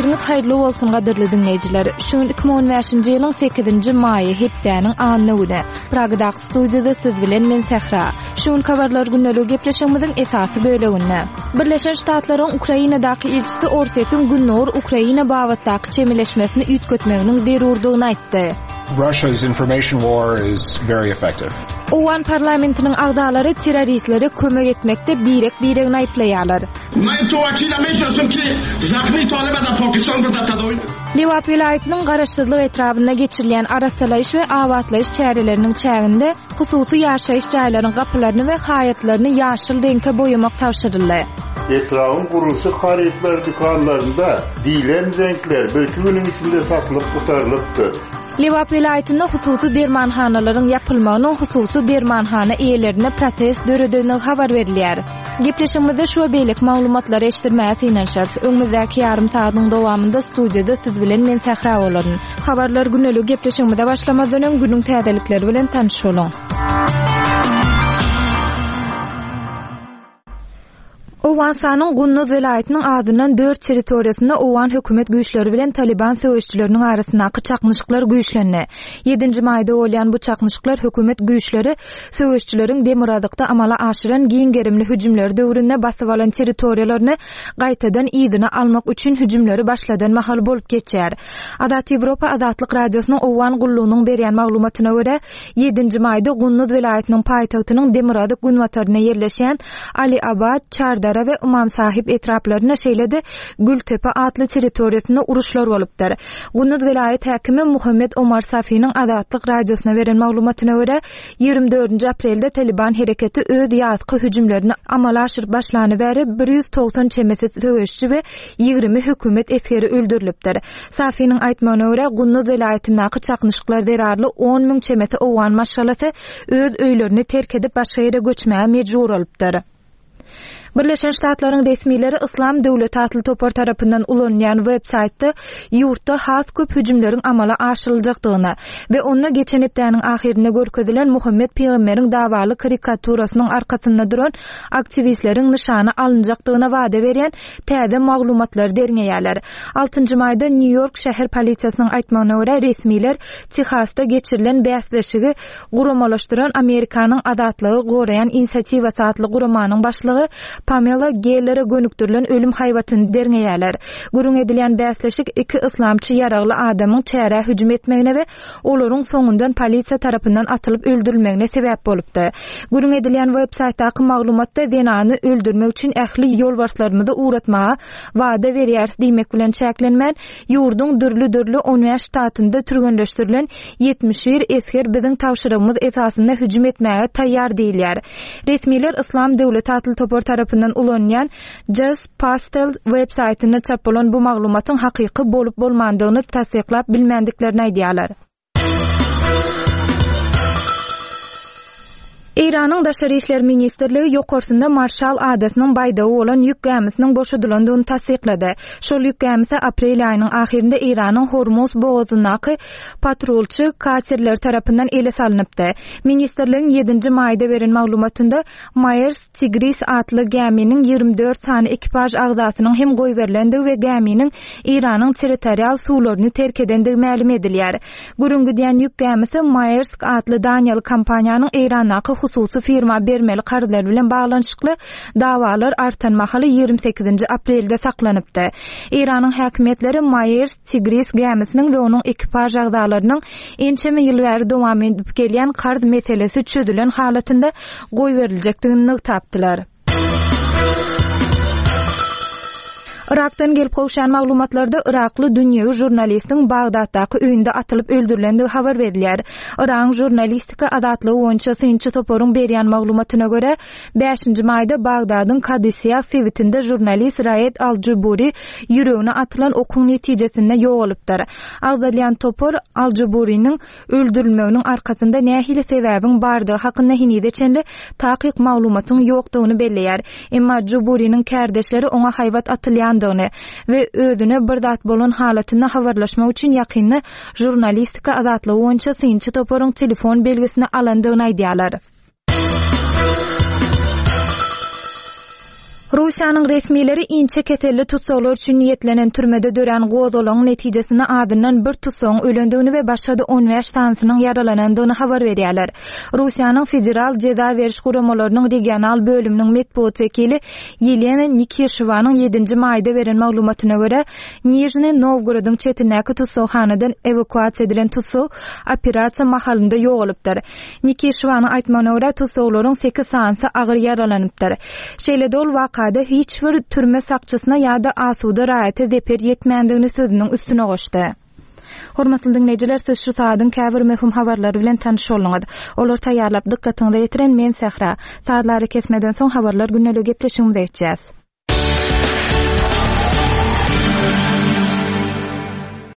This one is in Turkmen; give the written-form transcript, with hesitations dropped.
Efirimiz hayırlı olsun gaderli dinleyiciler. Şun 2015-nji ýylyň 8-nji maýy hepdäniň anyny güne. Pragada studiýada siz bilen men Sehra. Şun kabarlar günnälik gepleşigimiziň esasy böleginde. Birleşen Ştatlaryň Ukrainadaky elçisi Orsetin Günnur Ukraina bagatdaky çemeleşmesini üýtgetmeginiň derurdygyny aýtdy. Russia's information war is very effective. Owan parlamentiniň agdalary terroristleri kömek etmekde biregini aýplaýarlar. Men to akilame şoşum ki zahmi Taliban Pakistan burada tadoy. Liwap vilayatynyň garaşsyzlyk etrafynda geçirilen arasalaýyş we awatlaýyş çäreleriniň çäginde hususy ýaşaýyş jaýlarynyň gapylaryny we hayatlaryny ýaşyl reňke boýamak tapşyryldy. Etrafın kurulsa haritler dükkanlarında dilen renkler bölümünün içinde satılıp kurtarılıptı. Liwap vilayatynda hususy dermanhanalaryň yapylmagyny hususy dermanhana eýelerine protest döredigini habar berilýär. Gepleşigimizde şu beýlik maglumatlary eşitdirmäge synanşarys. Öňümüzdäki ýarym saatnyň dowamında studiýada siz bilen men Sehra bolaryn. Habarlar günnelik gepleşigimizde başlamadan öň günüň täzelikleri bilen tanışalım. Owansanyň Gunnuz vilayatynyň adynyň 4 territoriýasynda Owan hökümet güýçleri bilen Taliban söwüşçileriniň arasyndaky çaknyşyklar güýçlendi. 7-nji maýda bolýan bu çaknyşyklar hökümet güýçleri söwüşçileriň Demuradykda amala aşyran giň gerimli hüjümler döwründe basyp alan territoriýalaryny gaýtadan ýygyna almak üçin hüjümleri başladan mahal bolup geçýär. Adat Ýewropa Adatlyk radiosynyň Owan gullugynyň berýän maglumatyna görä 7-nji maýda Gunnuz vilayatynyň paýtagtynyň Demuradyk günwataryna ýerleşen Ali Abad, Çardar ve Umam Sahip etraplarına şeýledi Gültepe adly territoriýasynda uruşlar bolupdyr. Gunnuz vilayet häkimi Muhammed Omar Safiýnyň Adatlyk radiosyna beren maglumatyna görä 24 aprelde Taliban hereketi öz ýazgy hüjümlerini amala aşyryp başlany bäri 190 çemesi söwüşçi we 20 hökümet eskeri öldürilipdir. Safiýnyň aýtmagyna görä Gunnuz vilayatynyň çaknyşyklar derarly 10 000 çemesi Owan maşgalasy öz öýlerini terk edip başga ýere göçmäge mejbur bolupdyr. Birleşen Ştatlaryň resmileri İslam Döwleti atly topar tarapyndan ulanýan websaytda ýurtda has köp hüjümleriň amala aşyryljakdygyny we onda geçen hepdäniň ahirinde görkezilen Muhammed Peýgamberiň dawaly karikaturasynyň arkasynda duran aktivistleriň nyşany alynjakdygyna wada berýän täze maglumatlar derňeýärler. 6-njy maýda New York şäher polisiýasynyň aýtmagyna görä resmiler Texasda geçirilen bäsleşigi guramalaşdyran Amerikanyň adatlygy gorayan inisiativasy atly guramanyň başlygy Pamela Geller'e gönüktürülen ölüm hayvatyny derňeýärler. Gurun edilen bäsleşik 2 islamçy ýaragly adamyň çäre hüjüm etmegine we olaryň soňundan polisiýa tarapyndan atylyp öldürilmegine sebäp bolupdy. Gurun edilen websaytdaky maglumatda zenany öldürmek üçin ähli ýolbarslarymyzy uğratmaga wada berýär diýmek bilen çäklenmän ýurdun dürli 15 ştatynda türgenleşdirilen 71 esker biziň tawşyrygymyz esasynda hüjüm etmäge taýýar diýilýär. Resmiler İslam Döwleti atly topar tarapyndan ulanýan Just Pastel websaytyna çap bolan bu maglumatyň hakyky bolup bolmandygyny tasdiklap bilmendiklerini aýdýarlar. İran'ın Daşary işler ministrligi ýokarsynda marşal adatynyň baýdagy bolan ýük gemisiniň boşadylandygyny tasdiklady. Şol ýük gemisi aprel aýynyň ahirinde İran'yň Hormuz boğazyndaky patrolçy katerler tarapyndan ele salynıpdy. Ministrligiň 7-nji maýda beren maglumatynda Myers Tigris atly geminiň 24 sany ekipaj agzasynyň hem goý berilendigi we geminiň İran'yň territorial suwlaryny terk edendigi ma'lum edilýär. Gurungy diýen ýük gemisi Myers atly Daniel kompaniýanyň İran'daky hususy firma bermeli karlar bilen baglanyşykly dawalar artan mahaly 28 aprelde saklanypdy. İran'yň häkimetleri Myers Tigris gemisiniň we onuň ekipaj agzalarynyň ençeme ýyl bäri dowam edip gelýän kard meselesi çözülen halatynda goý beriljakdygyny tapdylar. Irak'tan gelip gowşan maglumatlarda Irakly dünýäwi jurnalistiň Bagdaddaky öýünde atylyp öldürilendigi habar berilýär. Irak jurnalistika adatlygy boýunça synçy toparyň berýän maglumatyna görä 5-nji maýda Bagdadyň Kadisiýa sewitinde jurnalist Raed Al-Juburi ýüregine atylan okuň netijesinde ýogalypdyr. Agzalyan topar Al-Juburiň öldürilmeginiň arkasynda nähili sebäbiň bardygy hakynda hinideçenli takyk maglumatyň ýokdugyny belleýär. Emma Juburiň kärdeşleri oňa haýwat atylýan ve özüne bir dat bolan halatynda habarlaşmak üçin ýakynly jurnalistika adatlygy boýunça synçy toparyň telefon belgisini alandygyny aýdýarlar. Rusiýanyň resmileri inçe ketelli tutsaglar üçin niýetlenen türmede dören gozalagyň netijesinde adından bir tutsagyň ölendigini we başga da 15 sansynyň yaralanandygyny habar berýärler. Rusiýanyň federal jeza beriş guramalarynyň regional bölüminiň medpuat wekili Yelena Nikishevanyň 7-nji maýda beren maglumatyna görä, Nijni Novgorodyň çetinäki tutsagxanadan evakuasiýa edilen tutsag operasiýa mahallynda ýogalypdyr. Nikishevanyň aýtmagyna görä, tutsaglaryň 8 sansy agyr yaralanypdyr. Şeýle dol da hiç bir türme sakçysına ýa-da asuda raýaty zeper ýetmändigini sözüniň üstüne goşdy. Hormatly dinleýijiler, siz şu saýadyň käbir möhüm habarlary bilen tanyş bolňyz. Olar taýýarlap dykkatyňyza ýetiren men Sehra. Saýatlary kesmeden soň habarlar günnelik gepleşigimize geçýäs.